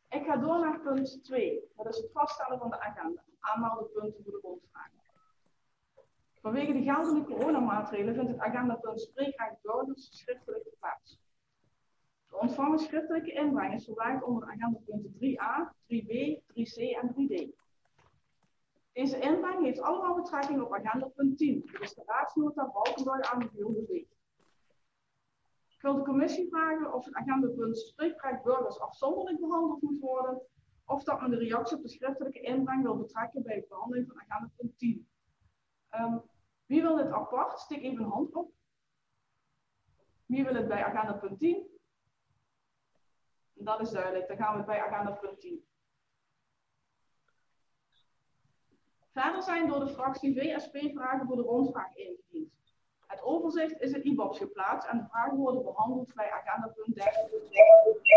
Ik ga door naar punt 2. Dat is het vaststellen van de agenda. Aanmeldenpunten voor de rondvraag. Vanwege de geldende coronamaatregelen vindt het agendapunt Spreekrecht burgers schriftelijk plaats. De ontvangen schriftelijke inbreng is verwerkt onder agendapunten 3a, 3b, 3c en 3d. Deze inbreng heeft allemaal betrekking op agendapunt 10. Dat is de raadsnota Valkenburg aan de Veelbeweeg. Ik wil de commissie vragen of het agendapunt Spreekrecht burgers afzonderlijk behandeld moet worden, of dat men de reactie op de schriftelijke inbreng wil betrekken bij de behandeling van agendapunt 10. Wie wil dit apart? Steek even een hand op. Wie wil het bij agendapunt 10? Dat is duidelijk, dan gaan we het bij agendapunt 10. Verder zijn door de fractie VSP vragen voor de rondvraag ingediend. Het overzicht is in IBOBS geplaatst en de vragen worden behandeld bij agendapunt 13.